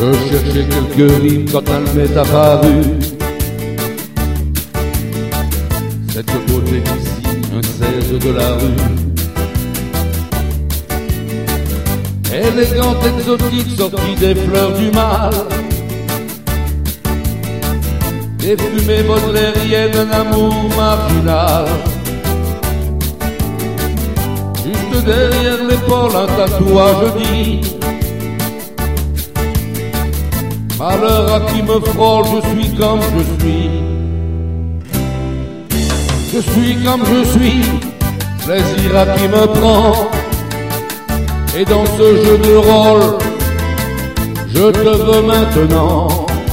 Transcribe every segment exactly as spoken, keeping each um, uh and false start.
Je cherchais quelques rimes quand elle m'est apparue. Cette beauté d'ici, un seize de la rue. Élégante, exotique, sortie des fleurs du mal. Des fumées baudelairiennes d'un amour marginal. Juste derrière l'épaule, un tatouage dit: malheur à qui me frôle, je suis comme je suis. Je suis comme je suis, plaisir à qui me prend. Et dans ce jeu de rôle, je te veux maintenant.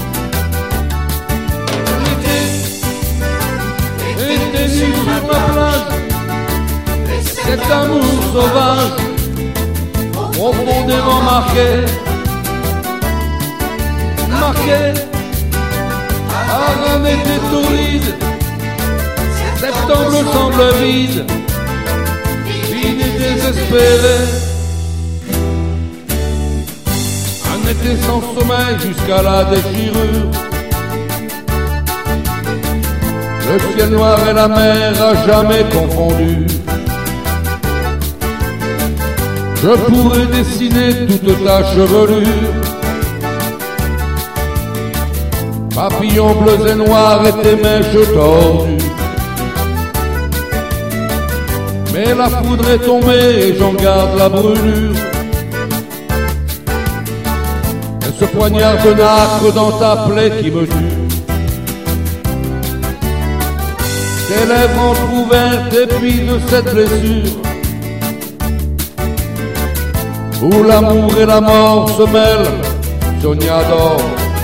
L'été nu sur ma plage, cet amour sauvage, profondément marqué, marqué par un été torride. Septembre semble vide, vide et désespéré. Un été sans sommeil jusqu'à la déchirure. Le ciel noir et la mer à jamais confondus. Je pourrais dessiner toute ta chevelure. Papillons bleus et noirs et tes mèches tordues. Mais la foudre est tombée et j'en garde la brûlure. Et ce poignard de nacre dans ta plaie qui me tue. Tes lèvres entrouvertes et puis de cette blessure où l'amour et la mort se mêlent, Sonia d'or.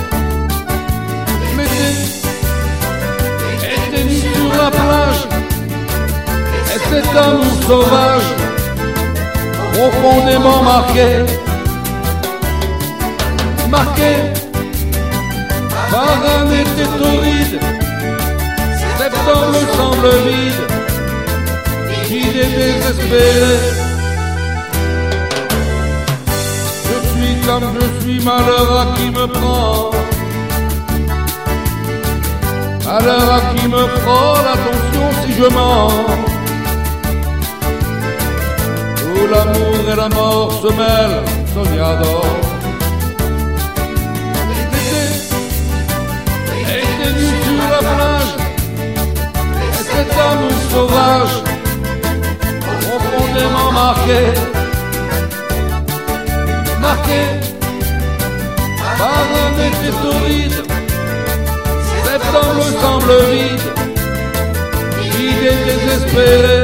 L'été nu sur la plage, et cet amour sauvage, profondément marqué, marqué par un été torride. Septembre semble vide, vide et désespéré. Je suis comme je suis, malheur à qui me prend. Malheur à qui me frôle, attention si je mens. Où l'amour et la mort se mêlent, Sonia d'or. L'été nu sur la plage, et cet amour sauvage, profondément marqué, marqué par un été torride. Septembre semble vide, vide et désespéré.